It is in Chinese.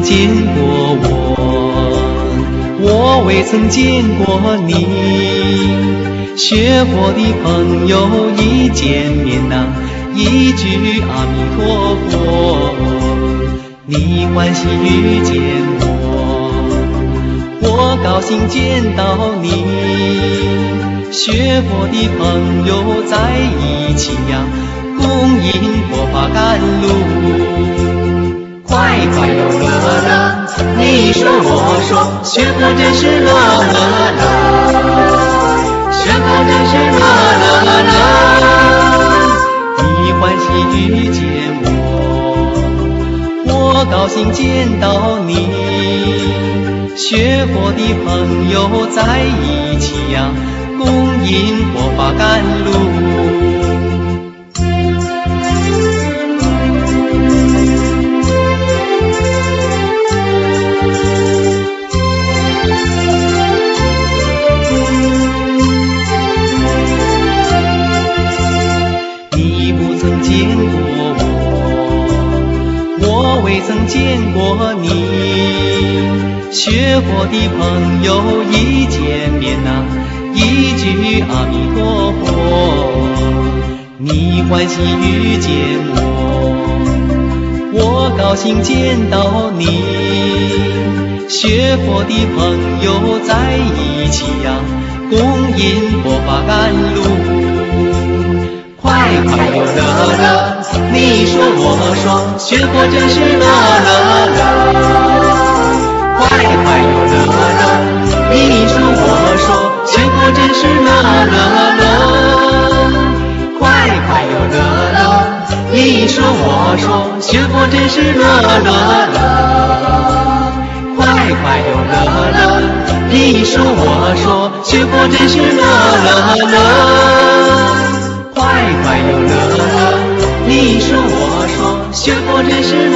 见过我未曾见过你。学佛的朋友一见面一句阿弥陀佛，你欢喜遇见我高兴见到你。学佛的朋友在一起共迎佛法甘露。快快乐乐，你说我说，学佛真是乐乐乐，学佛真是乐乐乐。你欢喜遇见我高兴见到你。学佛的朋友在一起共迎佛法甘露。你不曾见过我未曾见过你。学佛的朋友一见面一句阿弥陀佛，你欢喜遇见我高兴见到你。学佛的朋友在一起共迎佛法甘露。快快乐乐，你说我说，学佛真是乐乐乐。快快乐乐，你说我说，学佛真是乐乐乐。快快乐乐，你说我说，学佛真是乐乐乐。快快乐乐，你说我说，学佛真是乐乐乐。快快乐乐，你说我说，学佛真是